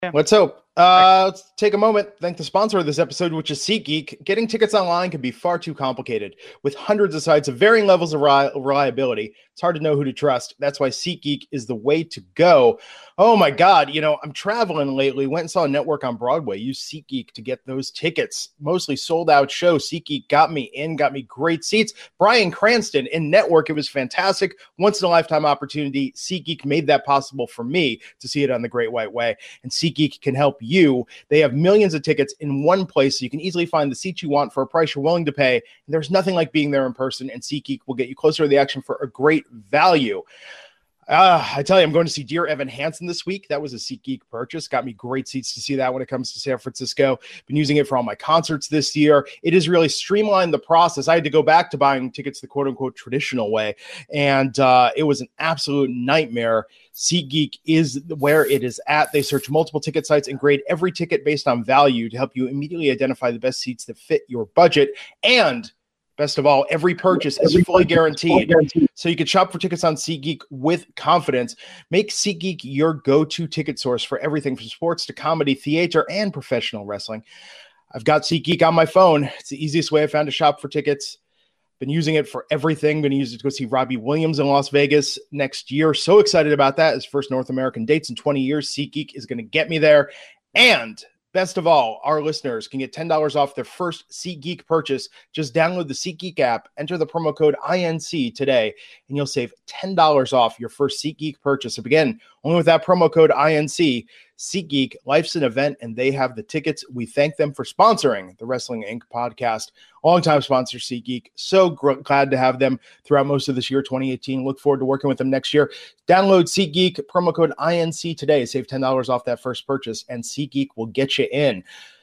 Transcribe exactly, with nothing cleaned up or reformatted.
Yeah. Let's hope. Uh, let's take a moment. Thank the sponsor of this episode, which is SeatGeek. Getting tickets online can be far too complicated. With hundreds of sites of varying levels of reliability, it's hard to know who to trust. That's why SeatGeek is the way to go. Oh my God, you know, I'm traveling lately. Went and saw a network on Broadway. Use SeatGeek to get those tickets. Mostly sold out show. SeatGeek got me in, got me great seats. Bryan Cranston in network. It was fantastic. Once in a lifetime opportunity. SeatGeek made that possible for me to see it on the Great White Way. And SeatGeek can help you. They have millions of tickets in one place, so you can easily find the seat you want for a price you're willing to pay. And there's nothing like being there in person, and SeatGeek will get you closer to the action for a great value. Uh, I tell you, I'm going to see Dear Evan Hansen this week. That was a SeatGeek purchase. Got me great seats to see that when it comes to San Francisco. Been using it for all my concerts this year. It has really streamlined the process. I had to go back to buying tickets the quote-unquote traditional way, and uh, it was an absolute nightmare. SeatGeek is where it is at. They search multiple ticket sites and grade every ticket based on value to help you immediately identify the best seats that fit your budget. And best of all, every purchase is fully guaranteed, so you can shop for tickets on SeatGeek with confidence. Make SeatGeek your go-to ticket source for everything from sports to comedy, theater, and professional wrestling. I've got SeatGeek on my phone. It's the easiest way I found to shop for tickets. Been using it for everything. Been using it to go see Robbie Williams in Las Vegas next year. So excited about that. His first North American dates in twenty years. SeatGeek is going to get me there. And best of all, our listeners can get ten dollars off their first SeatGeek purchase. Just download the SeatGeek app, enter the promo code I N C today, and you'll save ten dollars off your first SeatGeek purchase. So again, only with that promo code I N C. SeatGeek, life's an event, and they have the tickets. We thank them for sponsoring the Wrestling Incorporated podcast. Longtime sponsor, SeatGeek. So gr- glad to have them throughout most of this year, twenty eighteen. Look forward to working with them next year. Download SeatGeek, promo code I N C today. Save ten dollars off that first purchase, and SeatGeek will get you in.